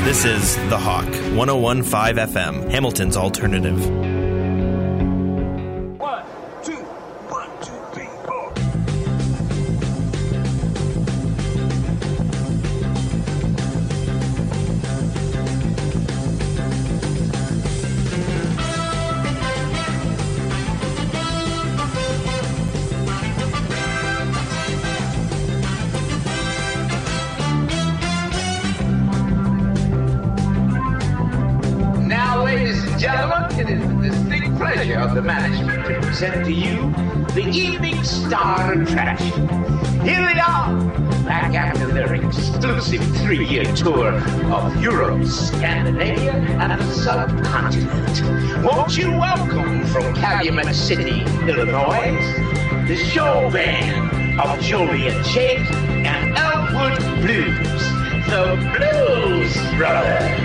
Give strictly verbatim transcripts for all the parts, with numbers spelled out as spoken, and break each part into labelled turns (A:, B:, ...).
A: This is The Hawk, one oh one point five F M, Hamilton's alternative.
B: One, two, one, two, three, four.
C: Gentlemen, it is the distinct pleasure of the management to present to you the Evening Star attraction. Here we are, back after their exclusive three-year tour of Europe, Scandinavia, and the subcontinent. Won't you welcome from Calumet City, Illinois, the show band of Jolie and Jake and Elwood Blues, the Blues Brothers.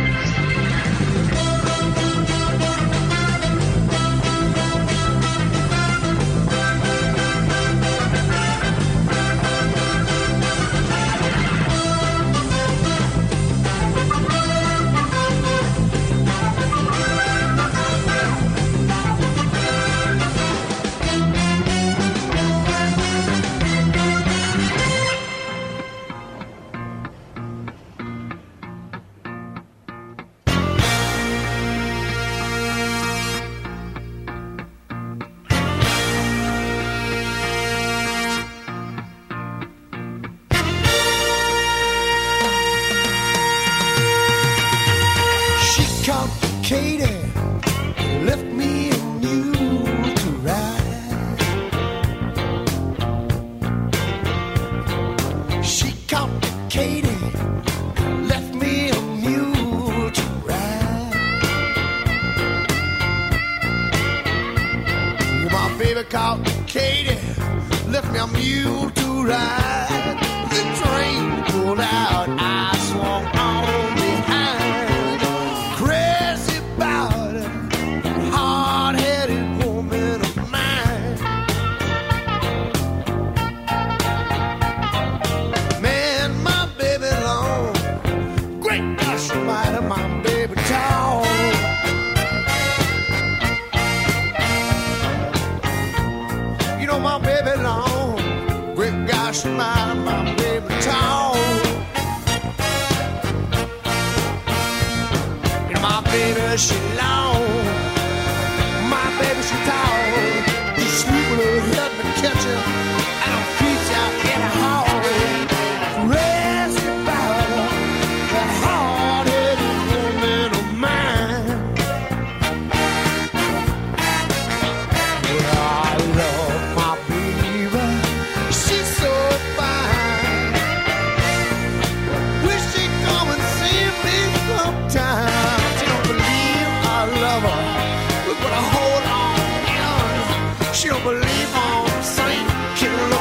D: She'll believe all the same, kill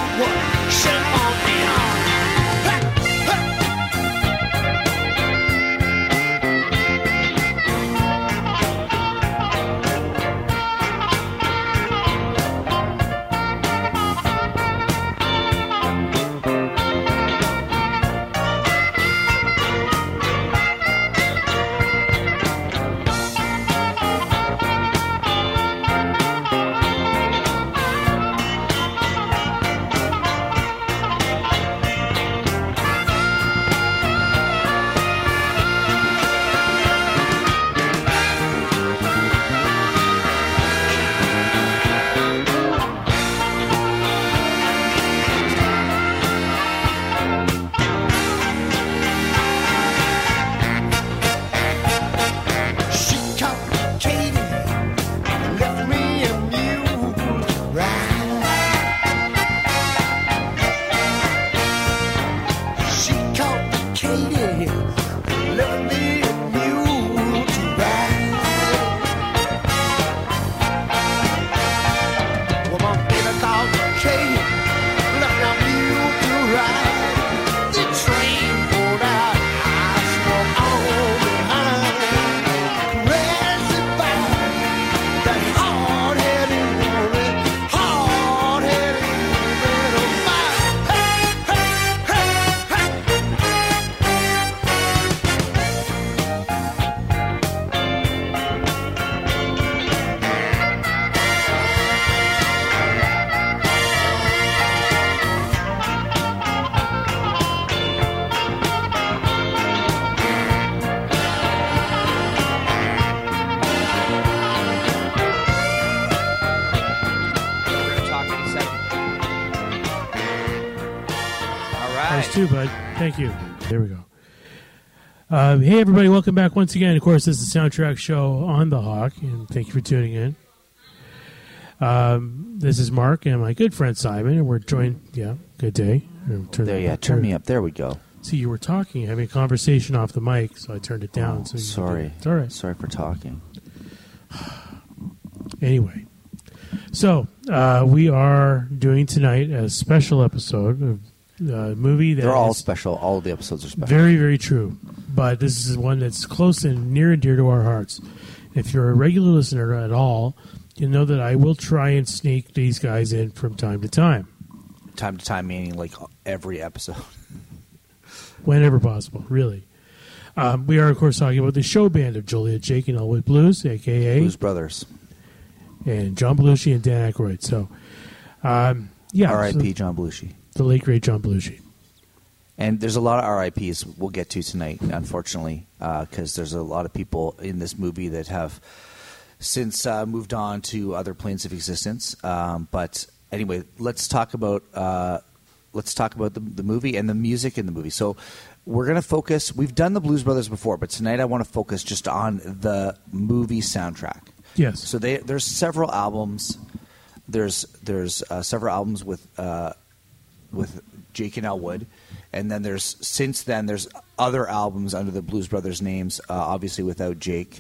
D: too, bud. Thank you. There we go. Uh, hey, everybody. Welcome back once again. Of course, this is the Soundtrack Show on The Hawk, and thank you for tuning in. Um, this is Mark and my good friend Simon, and we're joined... Yeah, good day.
E: Turn there, yeah, turn me up. There we go.
D: See, you were talking, having a conversation off the mic, so I turned it down.
E: Oh,
D: so you
E: sorry.
D: It's all right.
E: Sorry for talking.
D: Anyway, so uh, we are doing tonight a special episode of a movie that
E: They're all
D: is
E: special. All of the episodes are special.
D: Very, very true. But this is one that's close and near and dear to our hearts. If you're a regular listener at all, you know that I will try and sneak these guys in from time to time.
E: Time to time, meaning like every episode.
D: Whenever possible, really. Um, we are, of course, talking about the show band of Joliet, Jake, and Elwood Blues, a k a.
E: Blues Brothers.
D: And John Belushi and Dan Aykroyd. So, um, yeah.
E: R I P
D: So
E: John Belushi.
D: the late, great John Belushi.
E: And there's a lot of R I Ps we'll get to tonight, unfortunately, because uh, there's a lot of people in this movie that have since uh, moved on to other planes of existence. Um, but anyway, let's talk about uh, let's talk about the, the movie and the music in the movie. So we're going to focus. We've done the Blues Brothers before, but tonight I want to focus just on the movie soundtrack.
D: Yes.
E: So they, there's several albums. There's there's uh, several albums with uh, with Jake and Elwood. And then there's since then there's other albums under the Blues Brothers names, uh, obviously without Jake.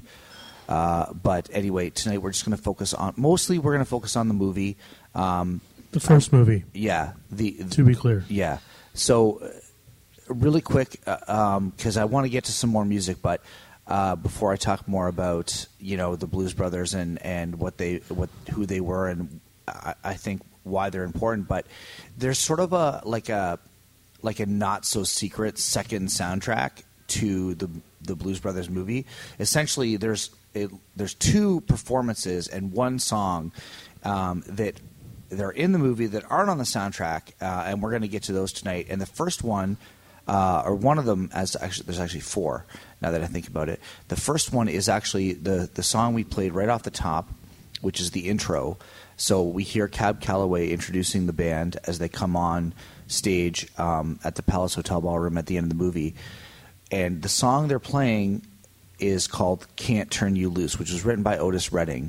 E: Uh, but anyway, tonight we're just going to focus on mostly we're going to focus on the movie. Um,
D: the first movie.
E: Yeah. The
D: to be clear.
E: Yeah. So uh, really quick, because uh, um, I want to get to some more music, but uh, before I talk more about you know the Blues Brothers and, and what they what who they were and I, I think why they're important, but there's sort of a like a like a not-so-secret second soundtrack to the the Blues Brothers movie. Essentially, there's it, there's two performances and one song um, that they're in the movie that aren't on the soundtrack, uh, and we're going to get to those tonight. And the first one, uh, or one of them, as actually there's actually four. Now that I think about it, the first one is actually the the song we played right off the top, which is the intro. So we hear Cab Calloway introducing the band as they come on stage um, at the Palace Hotel Ballroom at the end of the movie. And the song they're playing is called Can't Turn You Loose, which was written by Otis Redding.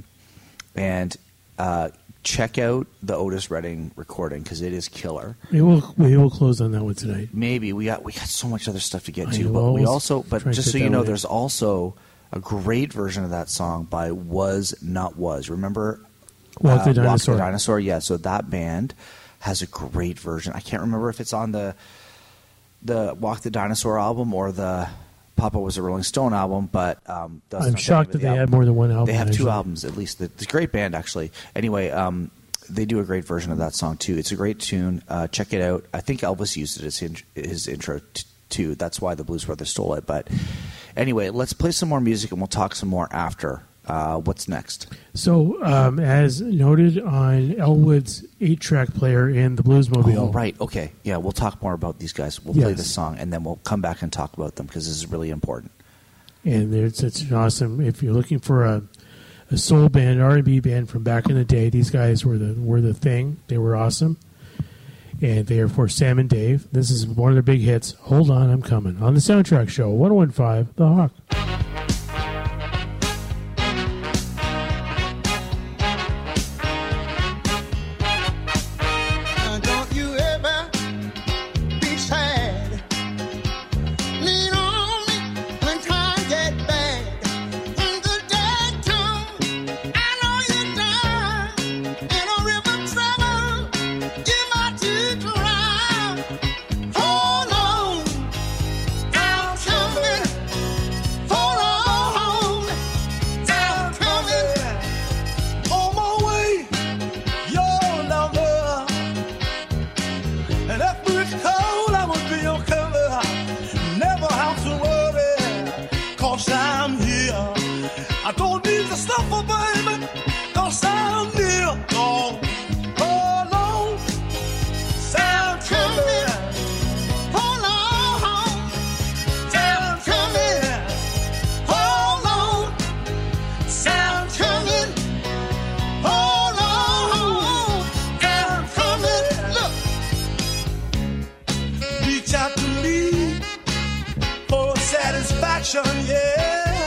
E: And uh, check out the Otis Redding recording because it is killer.
D: We will we will close on that one tonight.
E: Maybe. We got we got so much other stuff to get
D: I
E: to.
D: know,
E: But we
D: we'll
E: also but
D: try and
E: just
D: fit
E: so you
D: that
E: know,
D: one in.
E: there's also a great version of that song by Was Not Was. Remember
D: Walk the
E: uh,
D: Dinosaur.
E: Walk the Dinosaur, yeah. So that band has a great version. I can't remember if it's on the the Walk the Dinosaur album or the Papa Was a Rolling Stone album, but um, that's
D: I'm
E: not the
D: shocked
E: name
D: that
E: of the
D: they
E: album.
D: had more than one album.
E: They have
D: actually.
E: two albums at least. It's a great band, actually. Anyway, um, they do a great version of that song too. It's a great tune. Uh, check it out. I think Elvis used it as in, his intro t- too. That's why the Blues Brothers stole it. But anyway, let's play some more music and we'll talk some more after. Uh, what's next?
D: So, um, as noted on Elwood's eight-track player in the Bluesmobile.
E: Oh, right. Okay. Yeah, we'll talk more about these guys. We'll play
D: Yes.
E: this song, and then we'll come back and talk about them because this is really important.
D: And it's, it's an awesome. If you're looking for a, a soul band, R and B band from back in the day, these guys were the were the thing. They were awesome. And they are, of course, Sam and Dave. This is one of their big hits. Hold On, I'm Coming. On the Soundtrack Show, one oh one point five, The Hawk.
F: Hold on, I'm coming.
B: satisfaction, yeah.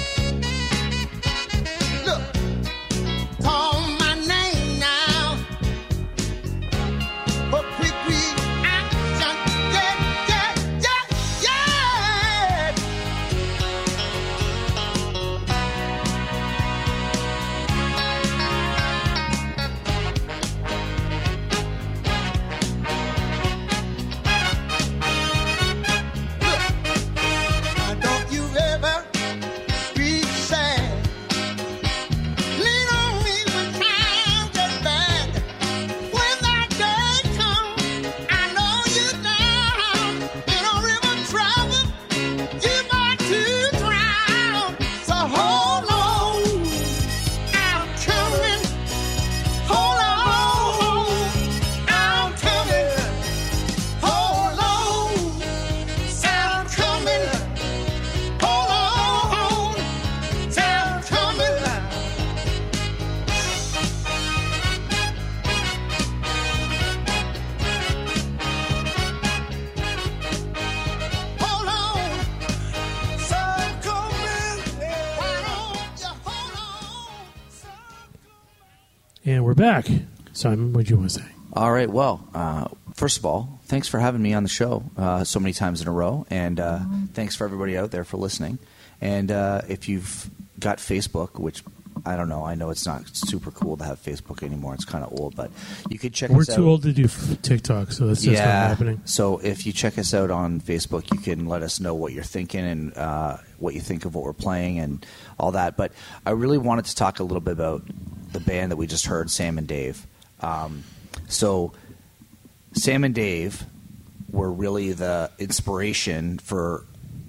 B: Look, call my name now. For quick reaction, yeah, yeah, yeah, yeah. Now don't you ever be sad. Lean on me when times get bad. When that day comes, I know you're down in a river trouble. You might to drown. So hold on, I'm coming. Hold on, I'm coming. Hold on, I'm coming. Hold on, I'm coming. Hold on, so I'm coming. Why don't you hold on? So
D: And we're back. Simon, what do you want to say?
E: All right. Well, uh, first of all, thanks for having me on the show uh, so many times in a row, and uh, thanks for everybody out there for listening. And uh, if you've got Facebook, which I don't know, I know it's not super cool to have Facebook anymore. It's kind of old, but you could check
D: We're
E: us out.
D: too old to do f- TikTok, so that's just not happening.
E: So if you check us out on Facebook, you can let us know what you're thinking and uh, what you think of what we're playing and all that. But I really wanted to talk a little bit about the band that we just heard, Sam and Dave. Um, so Sam and Dave were really the inspiration for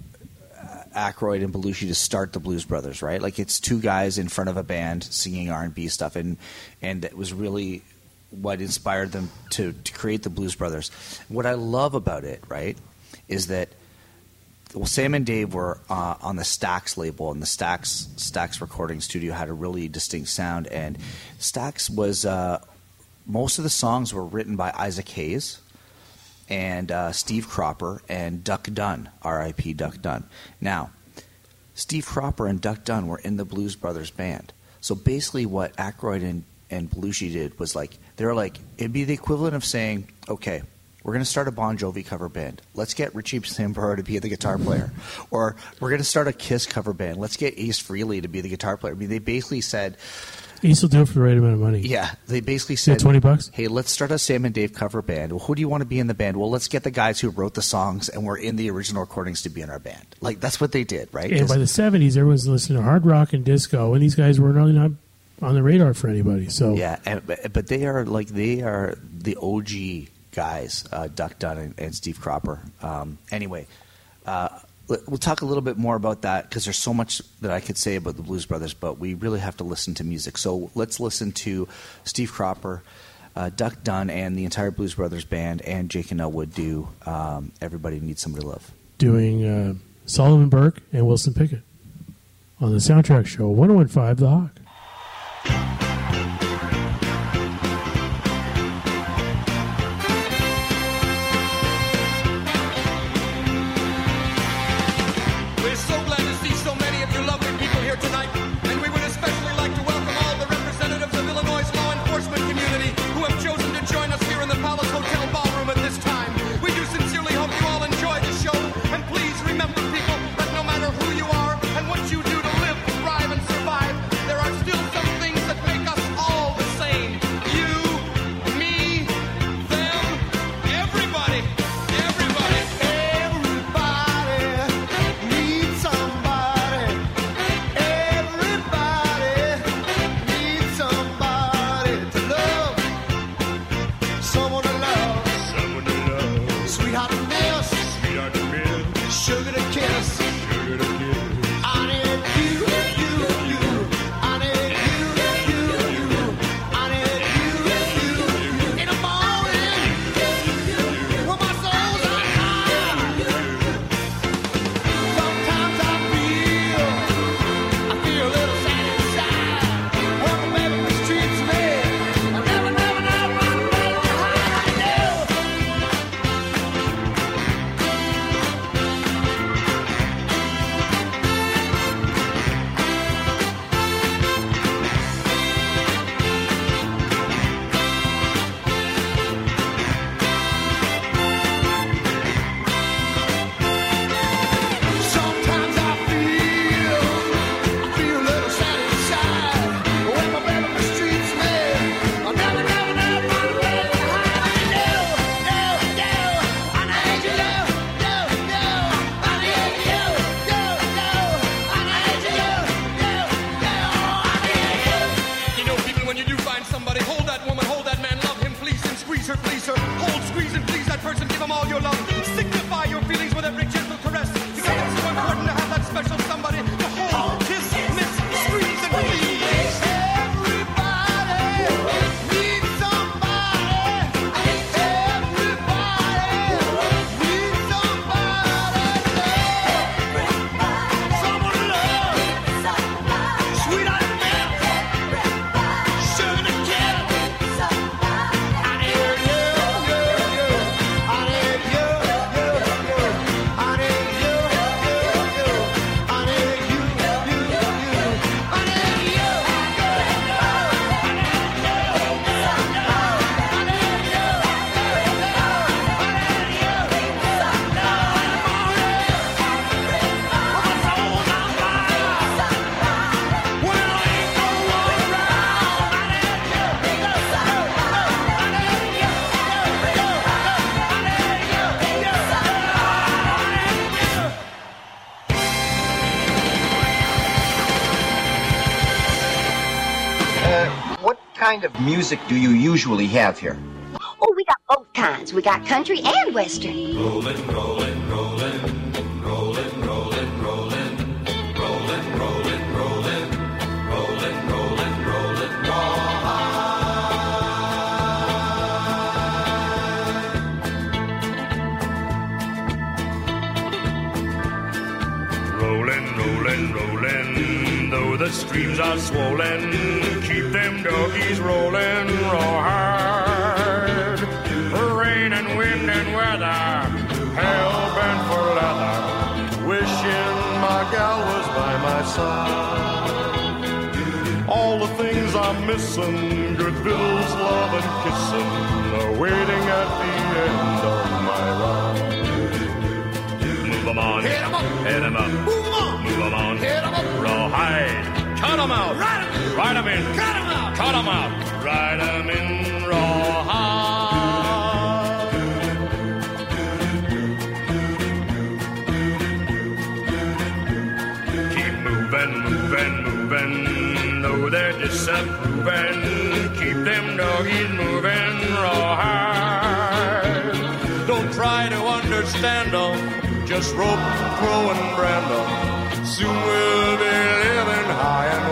E: Aykroyd and Belushi to start the Blues Brothers, right? Like, it's two guys in front of a band singing R and B stuff, and and it was really what inspired them to, to create the Blues Brothers. What I love about it, right, is that well, Sam and Dave were uh, on the Stax label, and the Stax Stax recording studio had a really distinct sound, and Stax was uh, most of the songs were written by Isaac Hayes and uh, Steve Cropper and Duck Dunn, R I P Duck Dunn. Now, Steve Cropper and Duck Dunn were in the Blues Brothers band. So basically what Aykroyd and, and Belushi did was like, they were like, it'd be the equivalent of saying, okay, we're going to start a Bon Jovi cover band. Let's get Richie Sambora to be the guitar player. Or we're going to start a Kiss cover band. Let's get Ace Frehley to be the guitar player. I mean, they basically said,
D: Ace will do it for the right amount of money.
E: yeah, they basically
D: Say
E: said,
D: twenty bucks?
E: hey, let's start a Sam and Dave cover band. Well, who do you want to be in the band? Well, let's get the guys who wrote the songs and were in the original recordings to be in our band. Like, that's what they did, right?
D: And
E: 'Cause-
D: by the seventies, everyone's listening to hard rock and disco, and these guys were really not on the radar for anybody. So
E: yeah, and, but but they are like they are the O G guys, uh, Duck Dunn and, and Steve Cropper. Um, anyway, uh, let- we'll talk a little bit more about that because there's so much that I could say about the Blues Brothers, but we really have to listen to music. So let's listen to Steve Cropper, uh, Duck Dunn, and the entire Blues Brothers band, and Jake and Elwood do um, "Everybody Needs Somebody to Love."
D: doing uh, Solomon Burke and Wilson Pickett on the Soundtrack Show, one oh one point five The Hawk.
F: We're so glad to see so many of you lovely people here tonight, and we would especially like to welcome all the representatives of Illinois' law enforcement community who have chosen to join us here in the Palace Hotel ballroom at this time. We do sincerely hope you all enjoy the show, and please remember, people, that no matter who you are and what you do to live, thrive, and survive, there are
G: kind of music do you usually have here?
H: Oh, we got both kinds. We got country and western.
B: Rollin', rollin', rollin', rollin', rollin', rollin', rollin', rollin', rollin', rollin', rollin', rollin',
I: Rollin', rollin', rollin', though the streams are swollen, keep them doggies rollin' raw hard. Rain and wind and weather, hell bent for leather, wishing my gal was by my side. All the things I'm missing, good victuals, love and kissing, are waiting at the end of my ride. Move 'em on, hit 'em up, hit 'em up, move 'em on, move 'em on, hit 'em up, rawhide, cut 'em out, ride 'em in, ride 'em in, cut 'em out, cut 'em out, ride 'em in, rawhide. Keep moving, moving, moving, though they're disapproving, keep them doggies moving, rawhide. Don't try to understand them, just rope, crow, and brand them. Soon we'll be living high and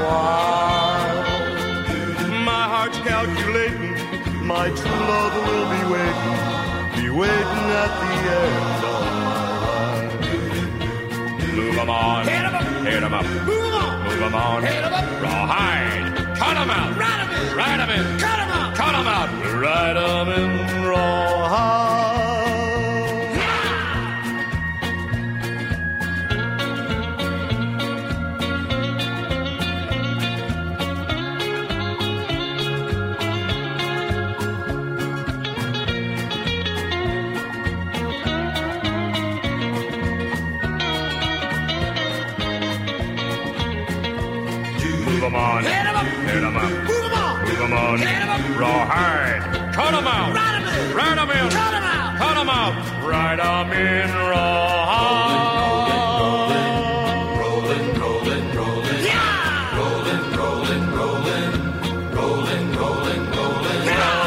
I: wild. My heart's calculating, my true love will be waiting, be waiting at the end of my ride. Move 'em on, hit 'em up, hit 'em up, move 'em on, move 'em on, hit 'em up, rawhide, cut 'em out, ride 'em in, ride 'em in, cut 'em out, cut 'em out, ride 'em in, rawhide. Move 'em on, hit 'em up, hit 'em up, move 'em on, move 'em on, hit 'em up, rawhide, cut 'em out, ride 'em in, ride 'em in, cut 'em out, cut 'em out, ride 'em in, rawhide. Rollin', rollin', rollin', yeah, rollin', rollin', rollin', rollin', rollin', rollin',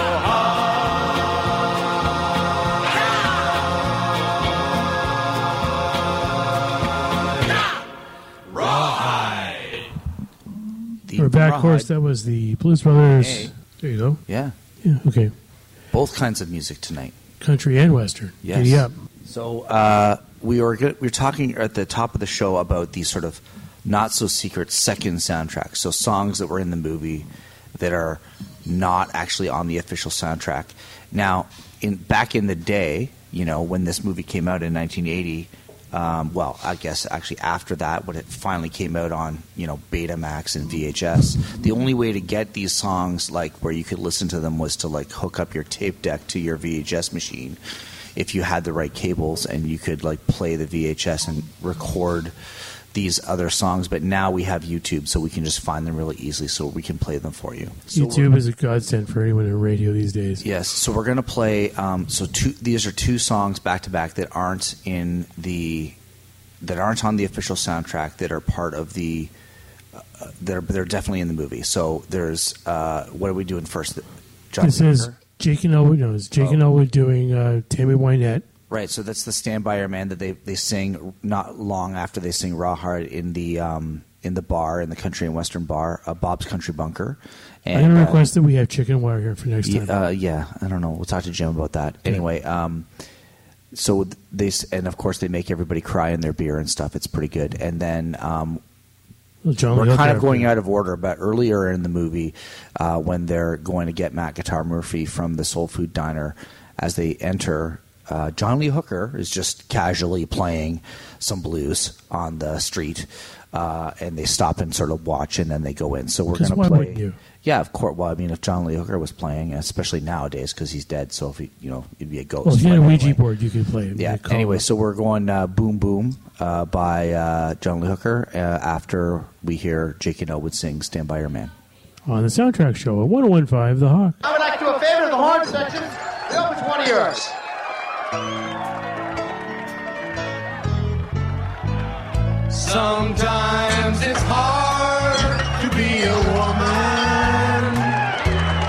D: We're back, of course. That was the Blues Brothers.
E: Hey.
D: There you go.
E: Yeah.
D: Yeah. Okay.
E: Both kinds of music tonight.
D: Country and western.
E: Yes.
D: Giddy up.
E: So uh, we were good, we were talking at the top of the show about these sort of not so secret second soundtracks. So songs that were in the movie that are not actually on the official soundtrack. Now, in back in the day, you know, when this movie came out in nineteen eighty. Um, well, I guess actually after that, when it finally came out on, you know, Betamax and V H S, the only way to get these songs, like, where you could listen to them was to, like, hook up your tape deck to your V H S machine if you had the right cables, and you could, like, play the V H S and record these other songs. But now we have YouTube, so we can just find them really easily, so we can play them for you. So
D: YouTube is a godsend for anyone in radio these days.
E: Yes, so we're going to play. Um, so two, these are two songs back to back that aren't in the that aren't on the official soundtrack, that are part of the. Uh, they're they're definitely in the movie. So there's uh, what are we doing first? John
D: This is Jake and Elwood. No, it's Jake
E: Oh.
D: and Elwood doing uh, Tammy Wynette.
E: Right, so that's the Stand By Your Man that they, they sing not long after they sing Rawhide in the um, in the bar, in the country and western bar, uh, Bob's Country Bunker. And,
D: I'm going to
E: uh,
D: request that we have chicken wire here for next
E: yeah,
D: time.
E: uh, yeah, I don't know. We'll talk to Jim about that. Anyway, um, so they and of course they make everybody cry in their beer and stuff. It's pretty good. And then um,
D: Well, John
E: we're
D: Lee
E: kind
D: Hooker-
E: of going out of order, but earlier in the movie, uh, when they're going to get Matt Guitar Murphy from the Soul Food Diner, as they enter, uh, John Lee Hooker is just casually playing some blues on the street, uh, and they stop and sort of watch, and then they go in. So we're
D: 'Cause
E: going
D: why
E: to play.
D: wouldn't you?
E: Yeah, of course. Well, I mean, if John Lee Hooker was playing, especially nowadays because he's dead, so if he, you know, it'd be a ghost.
D: Well, if you had a
E: But
D: Ouija
E: anyway.
D: board, you could play it.
E: Yeah.
D: They'd call
E: Anyway,
D: it.
E: so we're going uh, "Boom Boom" uh, by uh, John Lee Hooker uh, after we hear Jake and Elwood sing "Stand By Your Man."
D: On the soundtrack show at one oh one point five The Hawk.
J: I would like to do a favor to the horn section. Bill, which one of yours?
B: Sometimes it's hard to be a woman.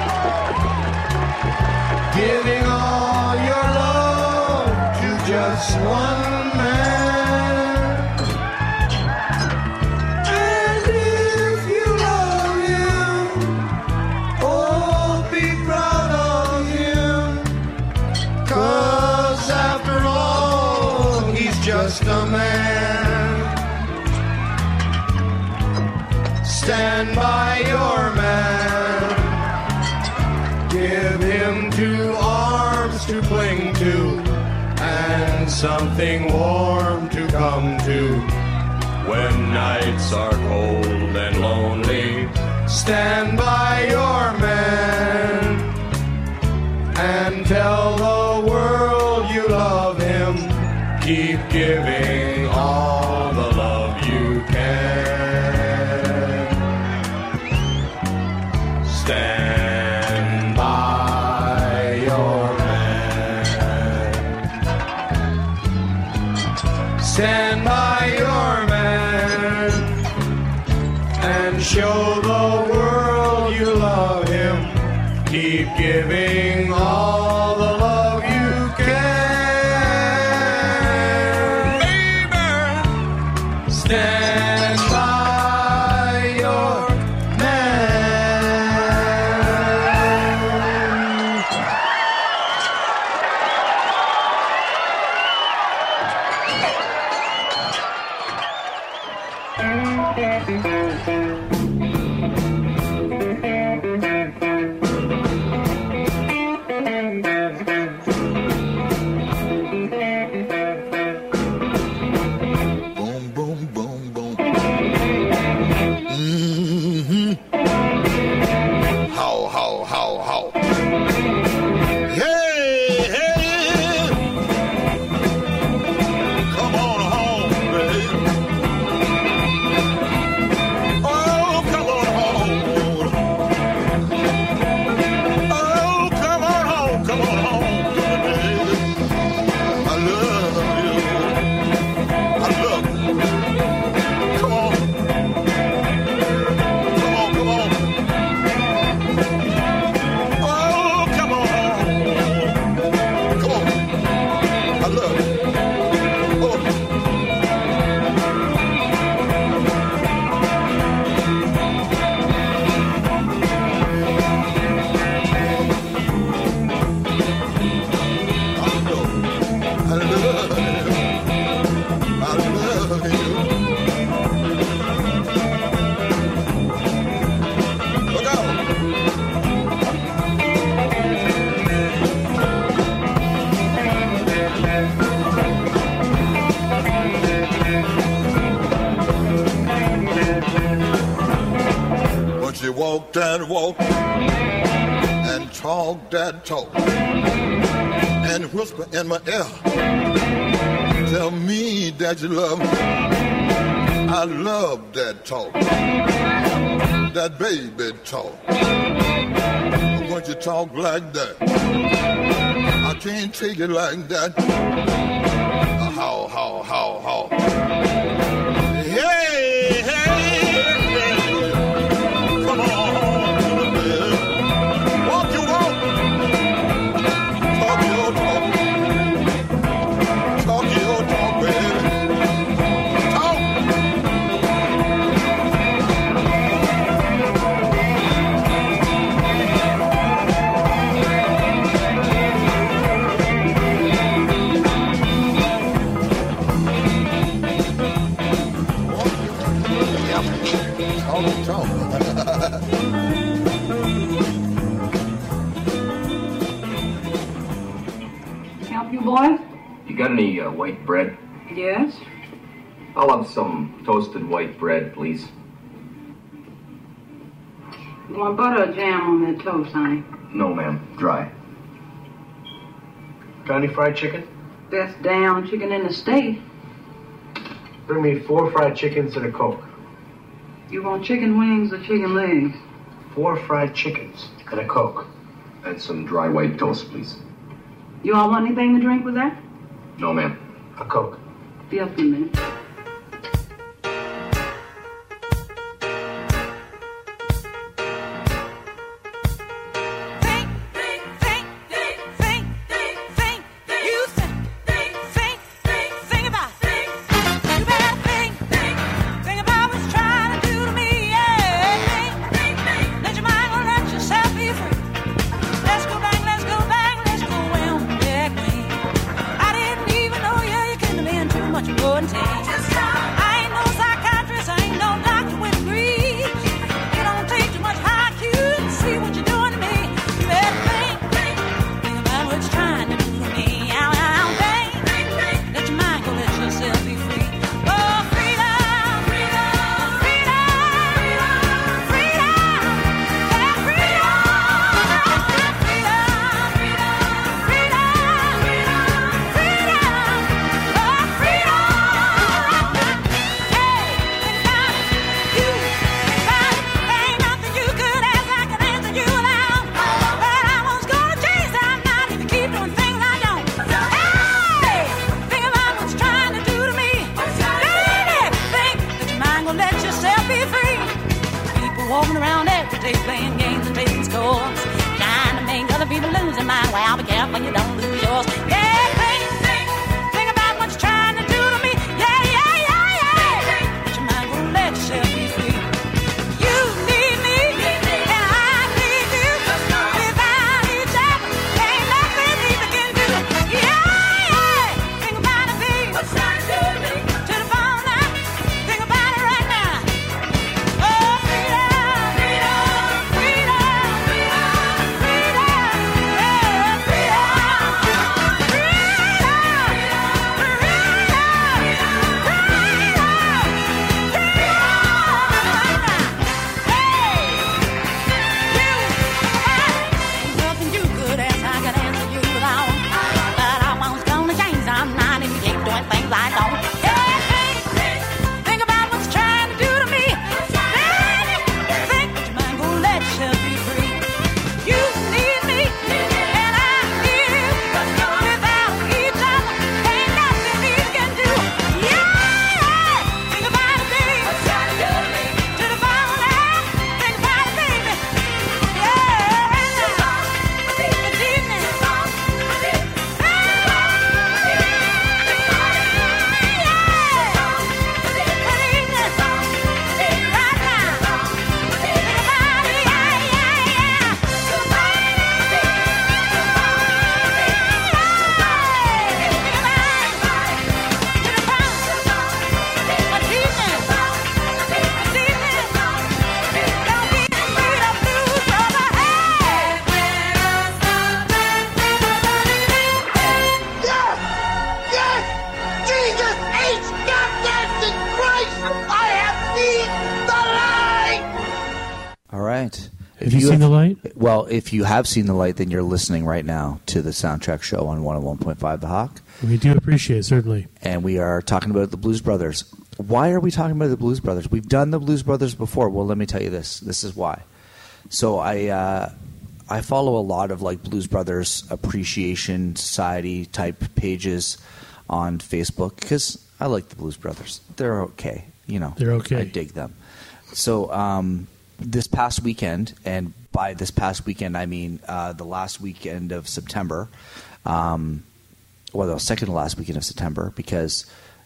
I: stand by your man. Give him two arms to cling to and something warm to come to. When nights are cold and lonely, stand by your man and tell the world you love him. Keep giving all the love you can. Stand by your man. Stand by your man and show the world you love him. Keep giving all the love you can. Baby, stand by your man.
B: Boom, boom, boom, boom. Mm-hmm. How, how, how, how. Hey, hey. Come on home, baby. Oh, come on home. Oh, come on home, come on home, baby. I love you. I love you. Come on. Come on, come on. Oh, come on. Come on. I love you. Oh. I know. I love you. I love you. Look out. But you walk that walk and talk that talk and whisper in my ear. Tell me that you love me. I love that talk, that baby talk. But when you talk like that, I can't take it like that. How, how, how, how. Hey, hey, baby. Come on, baby. Walk your walk. Talk your talk. Talk your talk, baby. Talk. Talk, talk.
K: Help you, boy?
L: You got any uh, white bread?
K: Yes.
L: I'll have some toasted white bread, please.
K: You want butter or jam on that toast, honey?
L: No, ma'am. Dry.
M: Got any fried chicken?
K: Best damn chicken in the state.
M: Bring me four fried chickens and a Coke.
K: You want chicken wings or chicken legs?
M: Four fried chickens and a Coke.
L: And some dry white toast, please.
K: You all want anything to drink with that?
L: No, ma'am.
M: A Coke.
K: Be up in a minute.
N: Go and take agitate, playing games and trading scores. Trying to make other people lose their mind. Well, be careful you don't lose yours. Yeah, think, think, think about what you're trying to do to me. Yeah, yeah, yeah, yeah. But your mind won't let yourself be free. You need me, and I need you. Without each other, ain't nothing either can do. Yeah, yeah. Think about it, babe. What's trying to do to me? To the phone now. Think about it right now. Oh, freedom, freedom, freedom, freedom, freedom, yeah, freedom, freedom, nothing you could ask, I could answer you without. But I was gonna change, I'm not if you keep doing things I don't. Yeah, think, think, think about what you're trying to do to me. Baby, think, but your mind won't let yourself be free. You need me, and I need you. Without each other, ain't nothing we can do. Yeah, yeah. Think about it, baby. What's trying to do to me? To the phone now. Think about it, baby. Yeah, this evening.
J: Jesus H. Goddamn Christ! I have seen the light!
E: All right.
D: Have you seen the light?
E: Well, if you have seen the light, then you're listening right now to the Soundtrack Show on one oh one point five The Hawk.
D: We do appreciate it, certainly.
E: And we are talking about the Blues Brothers. Why are we talking about the Blues Brothers? We've done the Blues Brothers before. Well, let me tell you this. This is why. So I uh, I follow a lot of like Blues Brothers Appreciation Society type pages on Facebook because I like the Blues Brothers. They're okay. You know,
D: They're okay.
E: I dig them. So um, this past weekend, and by this past weekend I mean uh, the last weekend of September, um, well, the second to last weekend of September, because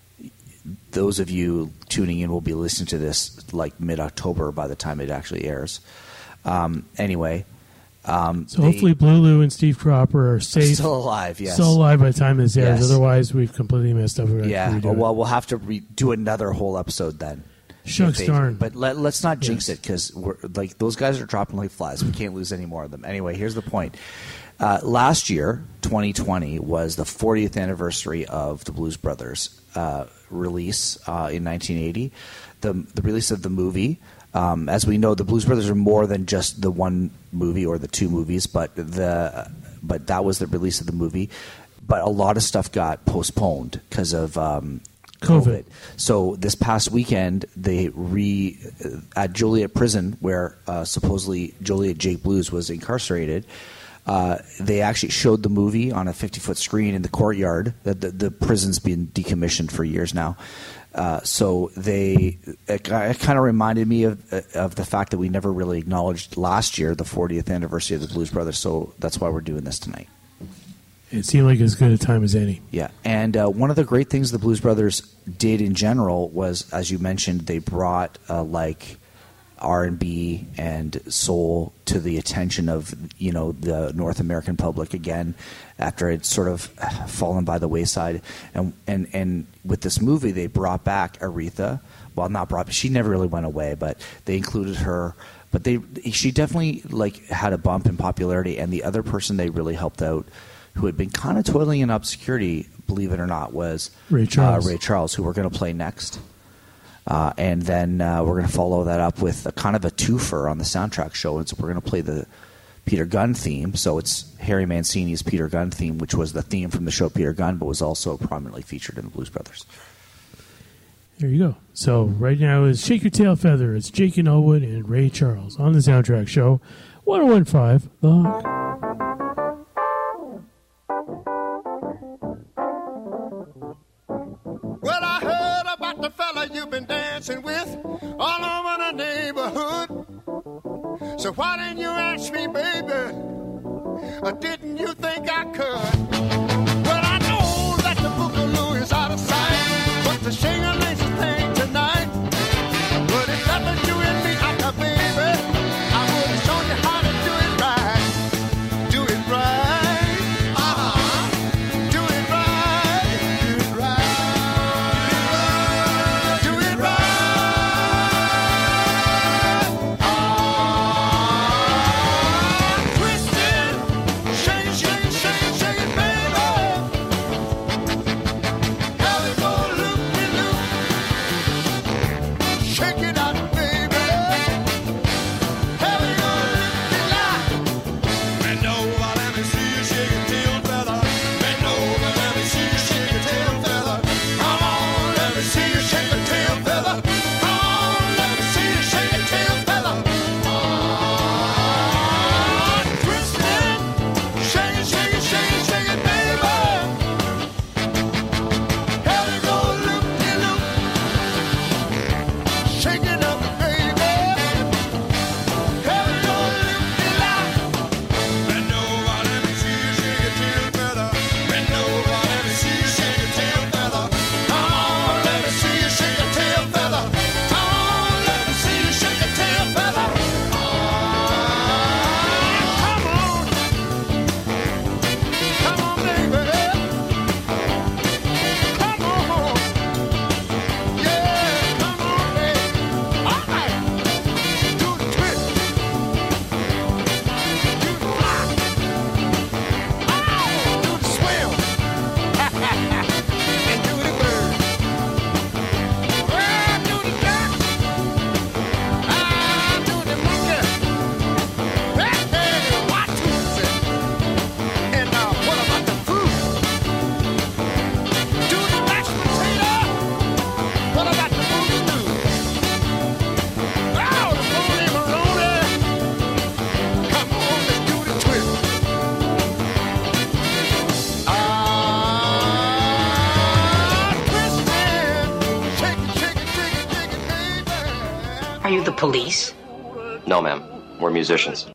E: those of you tuning in will be listening to this like mid-October by the time it actually airs. Um, anyway, um,
D: So hopefully Blue Lou and Steve Cropper are safe.
E: still alive, yes.
D: Still alive by the time this airs.
E: Yes.
D: Otherwise, we've completely messed up. We're
E: Yeah,
D: redo it.
E: well, we'll have to re- do another whole episode then.
D: Shucks
E: If they-
D: darn.
E: But let, let's not jinx
D: Yes.
E: it because we're like those guys are dropping like flies. We can't lose any more of them. Anyway, here's the point. Uh, last year, twenty twenty, was the fortieth anniversary of the Blues Brothers uh, release uh, in nineteen eighty. The the release of the movie. Um, as we know, the Blues Brothers are more than just the one movie or the two movies, but the but that was the release of the movie. But a lot of stuff got postponed because of um, COVID.
D: COVID.
E: So this past weekend, they re at Joliet Prison, where uh, supposedly Joliet Jake Blues was incarcerated. Uh, they actually showed the movie on a fifty-foot screen in the courtyard. The, the, the prison's been decommissioned for years now. Uh, so they it, it kind of reminded me of of the fact that we never really acknowledged last year the fortieth anniversary of the Blues Brothers. So that's why we're doing this tonight.
D: It seemed like as good a time as any.
E: Yeah, and uh, one of the great things the Blues Brothers did in general was, as you mentioned, they brought uh, like R and B and soul to the attention of, you know, the North American public again after it sort of fallen by the wayside. And and and with this movie, they brought back Aretha. Well, not brought, she never really went away, but they included her. But they she definitely like had a bump in popularity. And the other person they really helped out, who had been kind of toiling in obscurity, believe it or not, was
D: Ray Charles.
E: Uh, Ray Charles, who we're going to play next. Uh, and then uh, we're going to follow that up with a kind of a twofer on the Soundtrack Show. And so we're going to play the Peter Gunn theme. So it's Harry Mancini's Peter Gunn theme, which was the theme from the show Peter Gunn, but was also prominently featured in the Blues Brothers.
D: There you go. So right now is Shake Your Tail Feather. It's Jake and Elwood and Ray Charles on the Soundtrack Show. one oh one point five The Hawk.
B: Well, I heard about the fella you've been dancing with all over the neighborhood. So why didn't you ask me, baby? Or didn't you think I could? Well, I know that the boogaloo is out of sight, but the shing-a-ling's a thing tonight. But if that was you and me, I'm the baby, I would have shown you how to do it right. Do it right. Uh-huh. Do it right. Do it right. Do it right. Ah, twisted. Shake it, shake it, shake it, shake it, baby. How it go loop-de-loop. Shake it out, baby. How it go loop-de-loop. Bend over, let me see you shake your tail feather. Bend over, let me see you shake your tail feather. Come on, let me see you shake your tail feather. Come on, let me see you shake your tail feather. Ah, twisted. Shake it, shake it, shake it, shake it, baby. How it go loop-de-loop. Shake it up, baby. How it go loop-de-loop. Bend over, let me see you shake your tail feather. Bend over, let me see you shake your tail feather. Come on, let me see you shake your tail feather. Come on, let me see you shake your tail feather. Ah, come on. Come on, baby. Come on. Yeah, come on, baby. All right. Do the twist. Do the flop. Oh, do the swim. And do the bird. Well, do the duck. Ah, do the monkey. Hey, hey, what is it? And now, what about the food? Do the mashed potato. What about the boogaloo? Oh, the Mooney Maroney. Come on, let's do the twist. Ah, twisted. Shake it, shake it, shake it, shake it, baby.
O: Are you the police?
L: No, ma'am. We're musicians.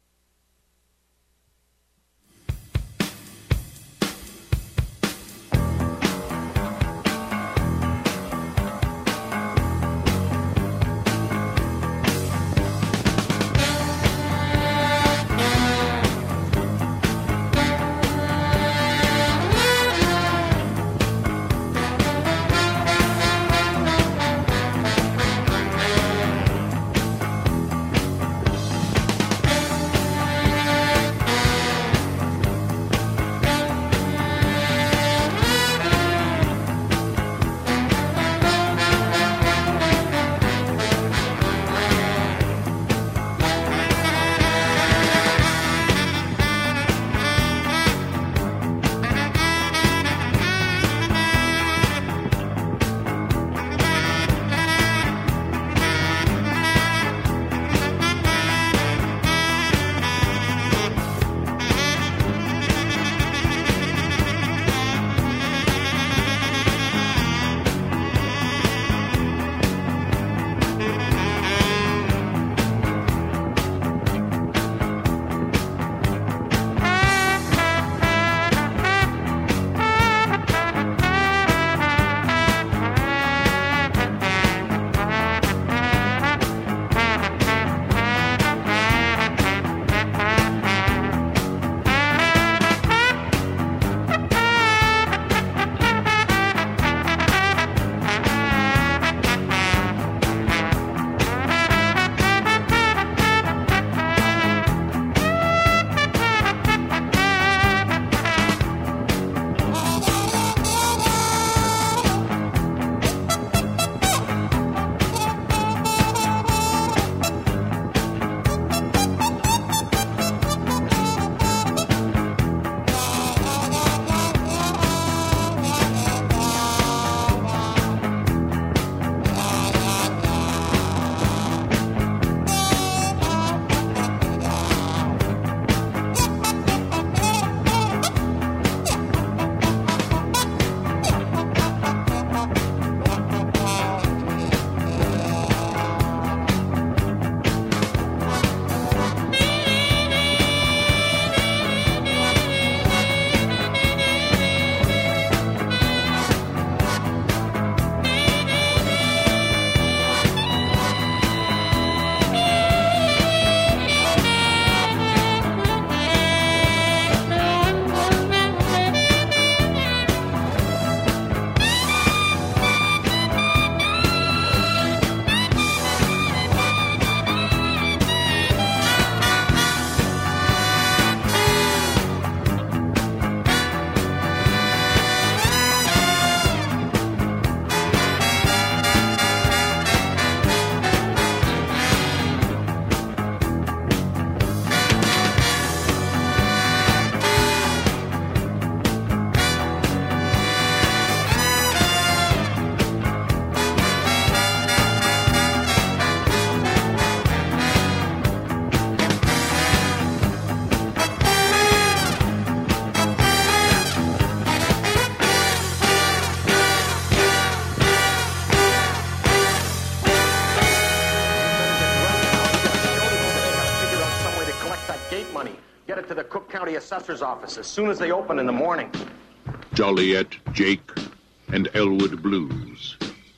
O: headed to the Cook County Assessor's office as soon as they open in the morning.
P: Joliet, Jake, and Elwood Blues.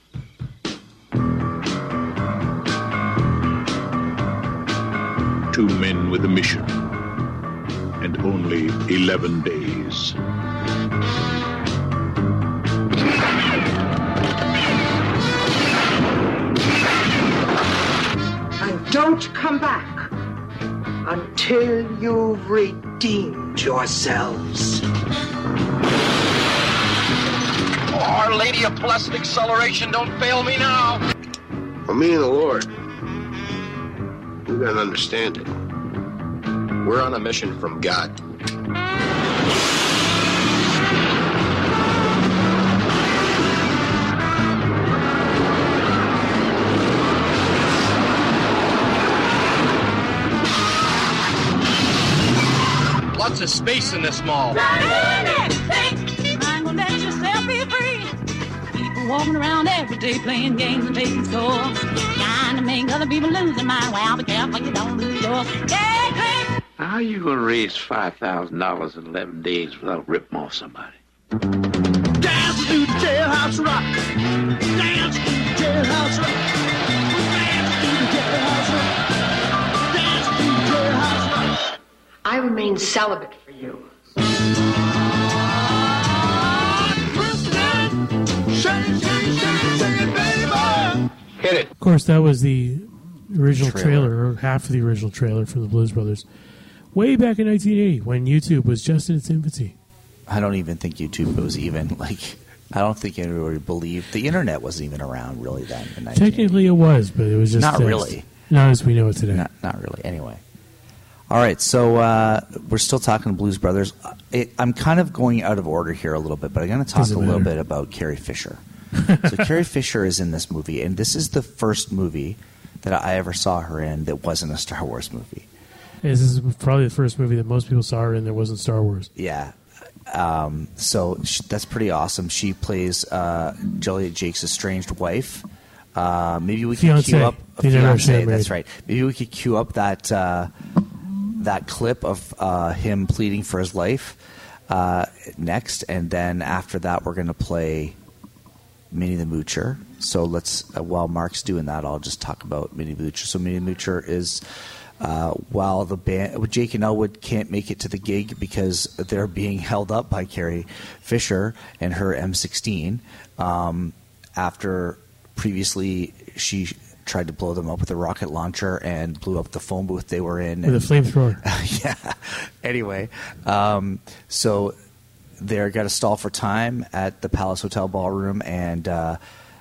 P: Two men with a mission, and only eleven days.
Q: And don't come back until you've redeemed yourselves.
O: Oh, Our Lady of Blessed Acceleration, don't fail me now.
R: For me and the Lord, we gotta understand it. We're on a mission from God.
O: Lots of space in this mall.
N: I'm gonna let yourself be free. People walking around every day playing games and taking scores. Trying to make other people lose their mind. Well, be careful you don't lose yours. Yeah, click.
S: How are you going to raise five thousand dollars in eleven days without ripping off somebody?
T: Dance to the jailhouse rock. Dance to the jailhouse rock. Dance to the jailhouse rock. Dance to the jailhouse rock.
Q: I remain celibate for you.
O: Hit it.
D: Of course, that was the original
E: Trailer.
D: trailer, or half of the original trailer from the Blues Brothers, way back in nineteen eighty when YouTube was just in its infancy.
E: I don't even think YouTube was even, like, I don't think anybody believed. The internet wasn't even around really then. In nineteen eighty.
D: Technically, it was, but it was just
E: Not
D: text.
E: really.
D: Not as we know it today.
E: Not, not really. Anyway. All right, so uh, we're still talking Blues Brothers. It, I'm kind of going out of order here a little bit, but I'm going to talk
D: Doesn't
E: a little
D: matter.
E: bit about Carrie Fisher. So Carrie Fisher is in this movie, and this is the first movie that I ever saw her in that wasn't a Star Wars movie.
D: This is probably the first movie that most people saw her in that wasn't Star Wars.
E: Yeah. Um, so she, that's pretty awesome. She plays uh, Joliet Jake's estranged wife. Uh, maybe we can
D: Fiancé.
E: cue up a
D: They never
E: fiancé.
D: actually
E: That's
D: married.
E: right. Maybe we could cue up that uh, that clip of uh, him pleading for his life uh, next, and then after that, we're going to play Minnie the Moocher. So let's uh, while Mark's doing that, I'll just talk about Minnie the Moocher. So Minnie the Moocher is. Uh, while the band, Jake and Elwood can't make it to the gig because they're being held up by Carrie Fisher and her M sixteen. Um, after previously she tried to blow them up with a rocket launcher and blew up the phone booth they were in.
D: With a flamethrower.
E: Yeah. Anyway, um, so they're got to stall for time at the Palace Hotel Ballroom, and uh,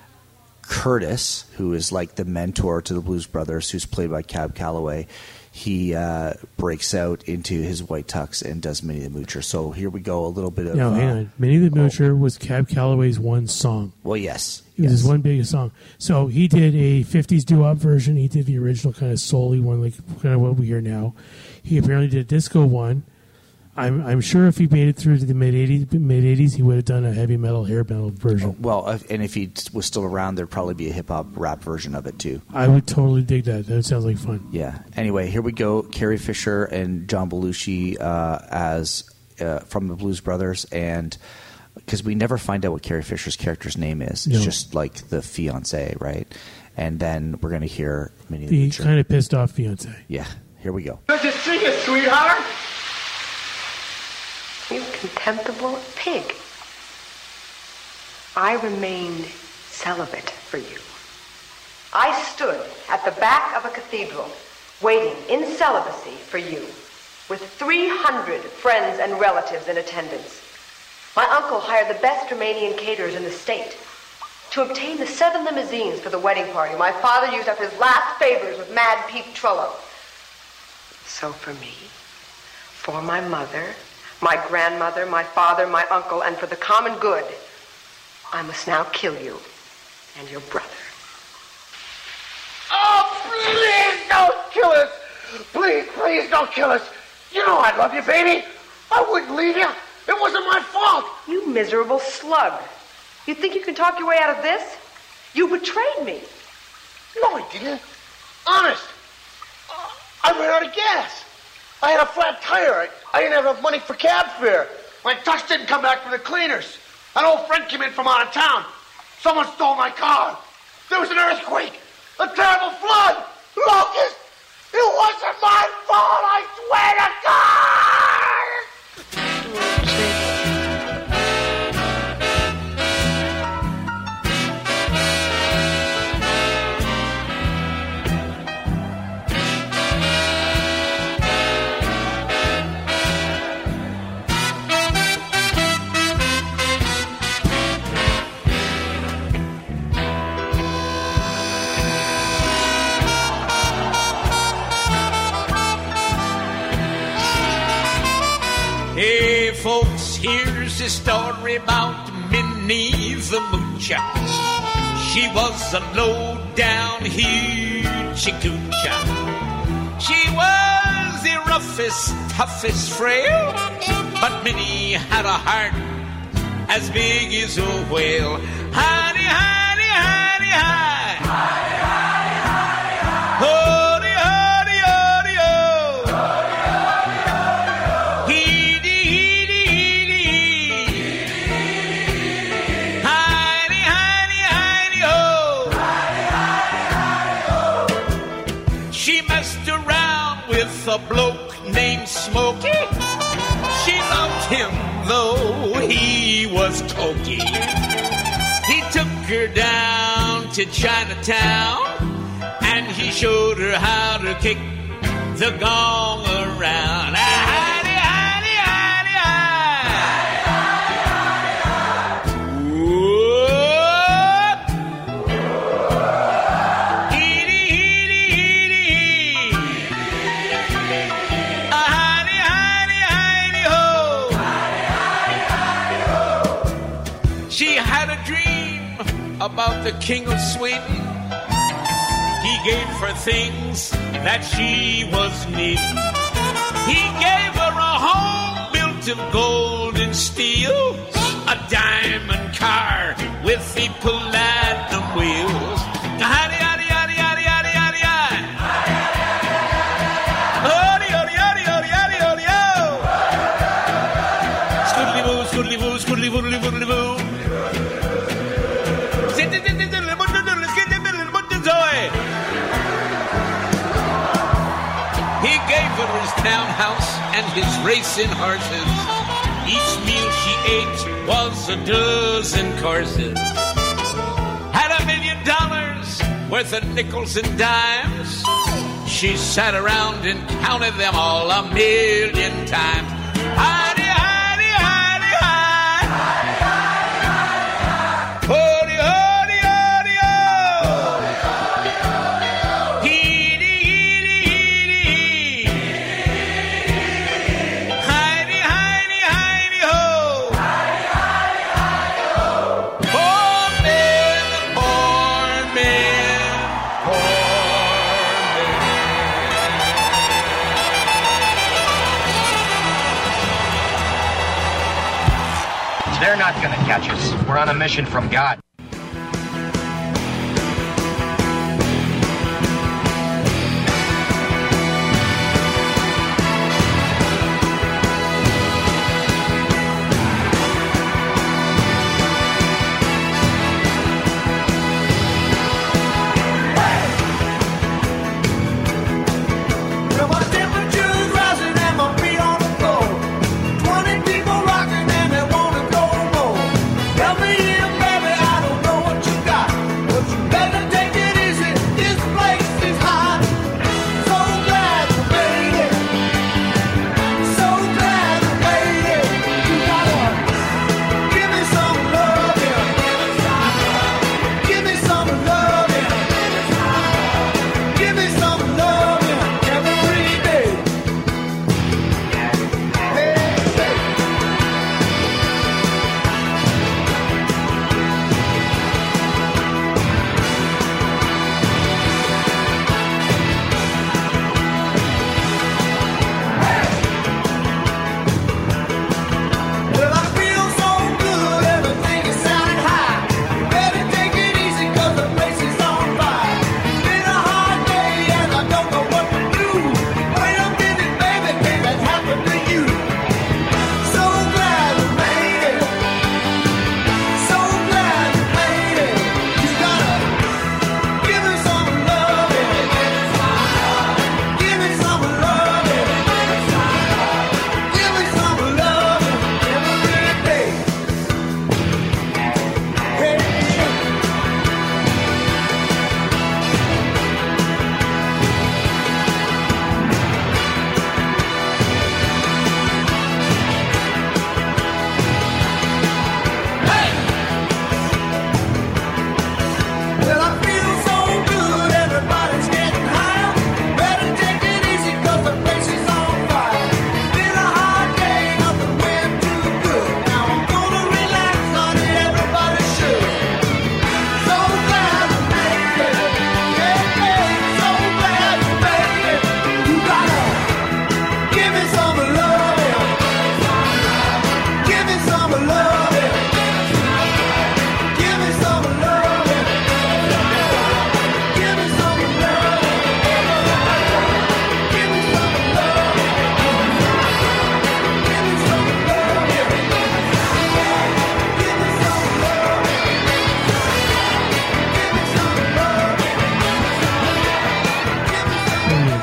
E: Curtis, who is like the mentor to the Blues Brothers, who's played by Cab Calloway, he uh, breaks out into his white tux and does Minnie the Moocher. So here we go, a little bit of...
D: No,
E: uh,
D: hang on. Minnie the Moocher was Cab Calloway's one song.
E: Well, yes.
D: It was his one biggest song. So he did a fifties doo-wop version. He did the original kind of soul-y one, like kind of what we hear now. He apparently did a disco one. I'm I'm sure if he made it through to the mid eighties, mid eighties, he would have done a heavy metal, hair metal version.
E: Well, if- and if he was still around, there'd probably be a hip-hop rap version of it, too.
D: I would totally dig that. That sounds like fun.
E: Yeah. Anyway, here we go. Carrie Fisher and John Belushi uh, as uh, from the Blues Brothers, and because we never find out what Carrie Fisher's character's name is, it's
D: No.
E: just like the fiance, right? And then we're going to hear Minnie the
D: The
E: Moocher.
D: kind of pissed off fiance.
E: Yeah. Here we go.
Q: Good to see you, sweetheart. You contemptible pig. I remained celibate for you. I stood at the back of a cathedral, waiting in celibacy for you, with three hundred friends and relatives in attendance. My uncle hired the best Romanian caterers in the state. To obtain the seven limousines for the wedding party, my father used up his last favors with Mad Pete Trullo. So for me, for my mother, my grandmother, my father, my uncle, and for the common good, I must now kill you and your brother.
J: Oh, please don't kill us! Please, please don't kill us! You know I love you, baby! I wouldn't leave you! It wasn't my fault!
Q: You miserable slug. You think you can talk your way out of this? You betrayed me.
J: No, I didn't. Honest. I ran out of gas. I had a flat tire. I, I didn't have enough money for cab fare. My tux didn't come back from the cleaners. An old friend came in from out of town. Someone stole my car. There was an earthquake. A terrible flood. Locust. It wasn't my fault, I swear to
C: Hey, folks, here's a story about Minnie the Moocher. She was a low-down hoochie-coocher. She was the roughest, toughest frail, but Minnie had a heart as big as a whale. Honey, honey, honey, hi. Honey, honey, honey, hi. Honey, honey, honey, oh. Honey, honey, honey, oh. Heedy, heedy, heedy, heedy. Honey, honey, honey, oh. Honey, honey, honey, oh. She messed around with a bloke named Smokey. She loved him though he was cokey. He took her down to Chinatown and he showed her how to kick the gong around. Ah, honey, honey, honey, honey. Whoa. Heedy, heedy, heedy, hee. Ah, honey, honey, honey, ho. She had a dream about the King of Sweden. He gave her things that she was needing. He gave her a home built of gold and steel, a diamond car with the platinum wheels. Honey, honey, honey, honey, honey, honey, honey. Honey, honey, honey, honey, honey, honey, oh. Scoodly boo, scoodly boo, scoodly boodly boodly boo. He gave her his townhouse and his racing horses. Each meal she ate was a dozen courses. Had a million dollars worth of nickels and dimes. She sat around and counted them all a million times. Honey, honey, honey, honey. Honey, honey, honey, oh. Heedy, heedy, heedy, hee. Heidi, Heidi, Heidi, ho. Poor man, poor man, poor
G: They're not gonna catch us. We're on a mission from God.
T: Well, my temperature's rising and my feet on the floor. Twenty people rocking and they wanna go more. Help me in, baby, I don't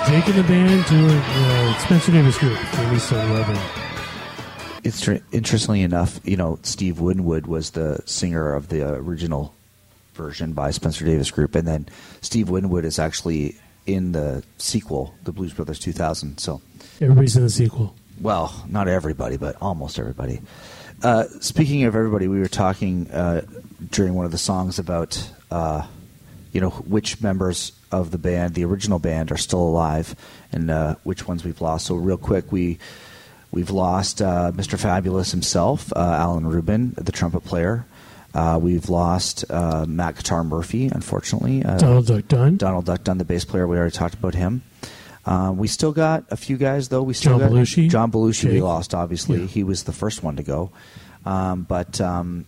D: Jake and the band toured uh, Spencer Davis Group, released on eleven.
E: It's tr- interestingly enough, you know, Steve Winwood was the singer of the original version by Spencer Davis Group, and then Steve Winwood is actually in the sequel, the Blues Brothers two thousand. So
D: everybody's in the sequel.
E: Well, not everybody, but almost everybody. Uh, speaking of everybody, we were talking uh, during one of the songs about, uh, you know, which members of the band, the original band, are still alive, and uh, which ones we've lost. So real quick, we we've lost uh, Mister Fabulous himself, uh, Alan Rubin, the trumpet player. Uh, we've lost uh, Matt Guitar Murphy, unfortunately. Uh,
D: Donald Duck Dunn.
E: Donald Duck Dunn, the bass player. We already talked about him. Uh, we still got a few guys, though. We still
D: John
E: got
D: Belushi.
E: John Belushi.
D: Jake.
E: We lost, obviously.
D: Yeah.
E: He was the first one to go. Um, but um,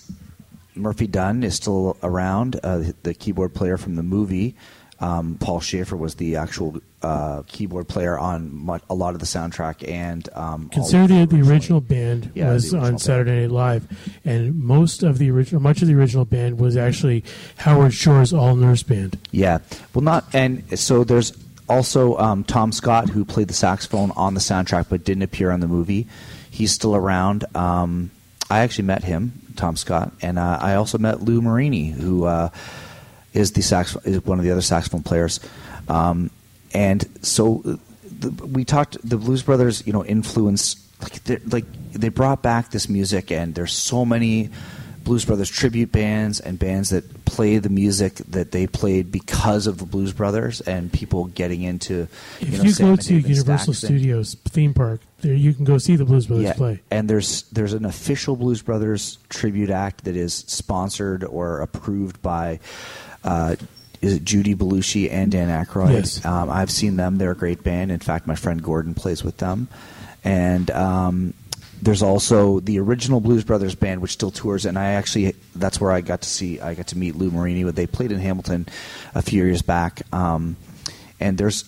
E: Murphy Dunn is still around, uh, the keyboard player from the movie. Um, Paul Schaefer was the actual uh, keyboard player on much, a lot of the soundtrack. And um,
D: Considered the original band
E: Yeah,
D: was
E: the original
D: on
E: band.
D: Saturday Night Live, and most of the original, much of the original band was actually Howard Shore's All Nurse Band.
E: Yeah. Well, not and so there's also um, Tom Scott, who played the saxophone on the soundtrack but didn't appear on the movie. He's still around. Um, I actually met him, Tom Scott, and uh, I also met Lou Marini, who uh, is the sax is one of the other saxophone players. Um, and so the, we talked. The Blues Brothers, you know, influence like like they brought back this music, and there's so many Blues Brothers tribute bands and bands that play the music that they played because of the Blues Brothers, and people getting into.
D: If
E: you,
D: you,
E: know, Sam
D: go
E: and
D: to
E: David
D: Universal
E: Staxton.
D: Studios theme park, there you can go see the Blues Brothers
E: Yeah,
D: play.
E: and there's there's an official Blues Brothers tribute act that is sponsored or approved by uh, is it Judy Belushi and Dan Aykroyd.
D: Yes.
E: Um, I've seen them; they're a great band. In fact, my friend Gordon plays with them, and um, there's also the original Blues Brothers band, which still tours. And I actually that's where I got to see I got to meet Lou Marini. They played in Hamilton a few years back, um, and there's.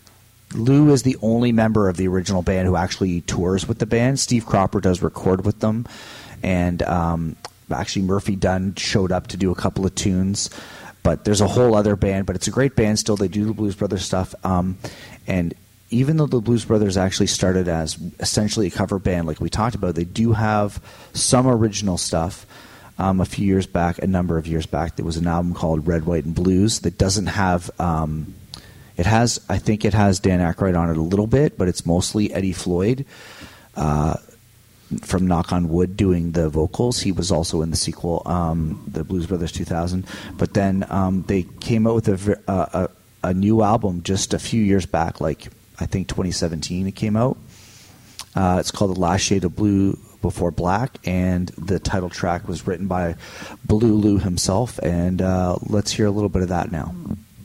E: Lou is the only member of the original band who actually tours with the band. Steve Cropper does record with them. And um, actually Murphy Dunn showed up to do a couple of tunes. But there's a whole other band. But it's a great band still. They do the Blues Brothers stuff. Um, and even though the Blues Brothers actually started as essentially a cover band like we talked about, they do have some original stuff. Um, a few years back, a number of years back, there was an album called Red, White, and Blues that doesn't have... Um, It has, I think it has Dan Aykroyd on it a little bit, but it's mostly Eddie Floyd uh, from Knock on Wood doing the vocals. He was also in the sequel, um, the Blues Brothers two thousand. But then um, they came out with a, a, a new album just a few years back, like I think twenty seventeen it came out. Uh, it's called The Last Shade of Blue Before Black, and the title track was written by Blue Lou himself. And uh, let's hear a little bit of that now.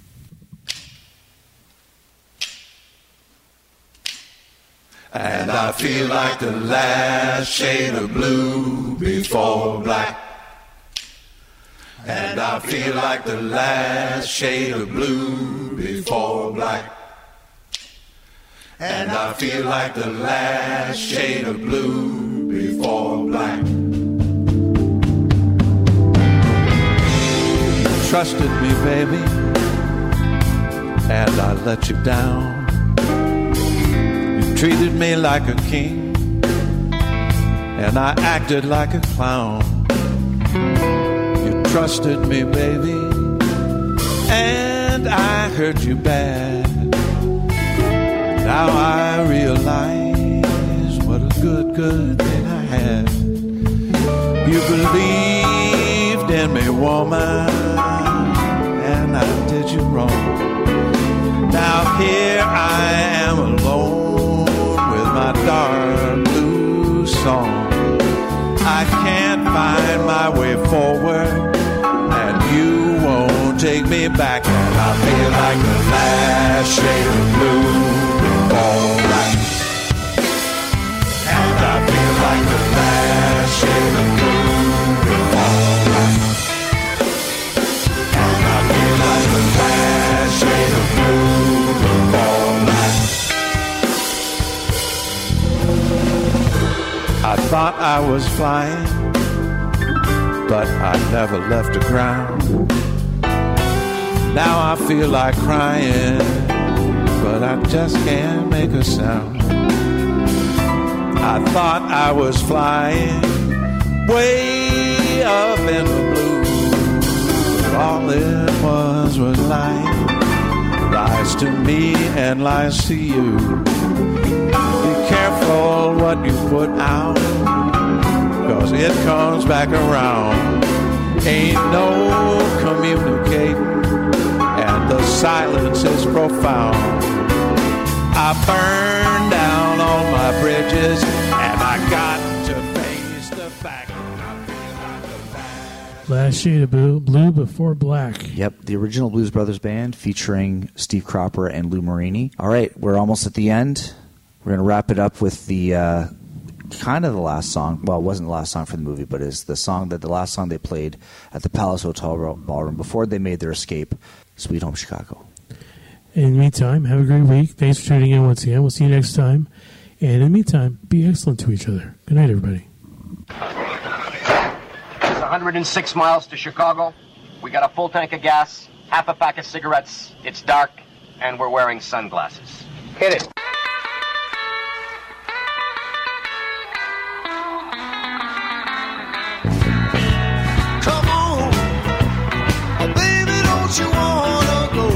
U: And I feel like the last shade of blue before black. And I feel like the last shade of blue before black. And I feel like the last shade of blue before black. You trusted me, baby, and I let you down. Treated me like a king, and I acted like a clown. You trusted me, baby, and I hurt you bad. Now I realize what a good, good thing I had. You believed in me, woman, and I did you wrong. Now here I am alone, my dark blue song. I can't find my way forward, and you won't take me back. And I feel like the last shade of blue before black. And I feel like the last shade of blue before black. And I feel like the last shade of blue before black. I thought I was flying, but I never left the ground. Now I feel like crying, but I just can't make a sound. I thought I was flying way up in the blue, but all it was was lying. Lies to me and lies to you. Be careful what you put out, 'cause it comes back around. Ain't no communicating, and the silence is profound. I burned down all my bridges, and I got to face the fact.
D: Last shade of blue, blue before black.
E: Yep, the original Blues Brothers Band featuring Steve Cropper and Lou Marini. All right, we're almost at the end. We're going to wrap it up with the uh, kind of the last song. Well, it wasn't the last song for the movie, but it's the song that the last song they played at the Palace Hotel Ballroom before they made their escape, Sweet Home Chicago.
D: In the meantime, have a great week. Thanks for tuning in once again. We'll see you next time. And in the meantime, be excellent to each other. Good night, everybody.
G: It's one hundred six miles to Chicago. We got a full tank of gas, half a pack of cigarettes. It's dark, and we're wearing sunglasses. Hit it.
T: Come on, oh baby, don't you wanna go?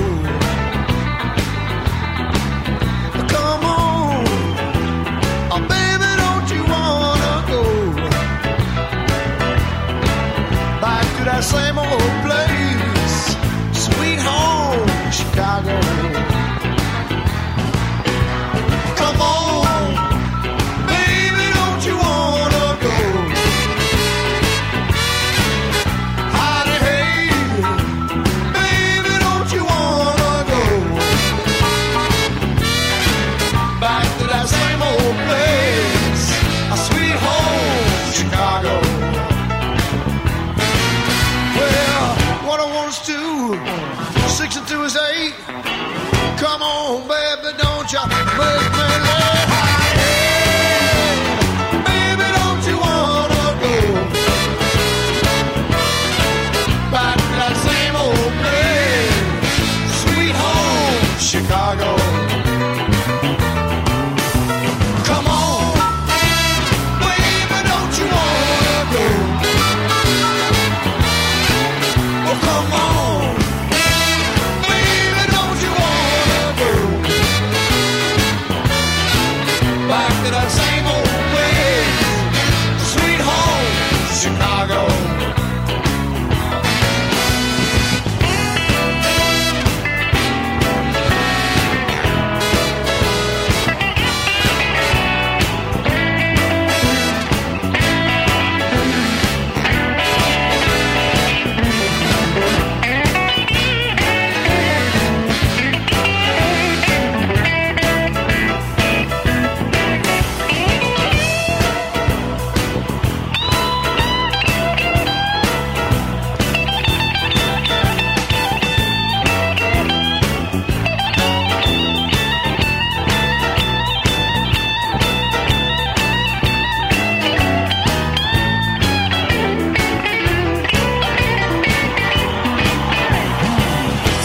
T: Come on, oh baby, don't you wanna go back to that same old place, sweet home Chicago? Come on, baby, don't you wanna go? Howdy, hey, baby, don't you wanna go back to that same old place, a sweet home Chicago? Well, what I want is two, six and two is eight. Come on, baby, don't you make me laugh. Hey, baby, don't you wanna go back to that same old place, sweet home Chicago?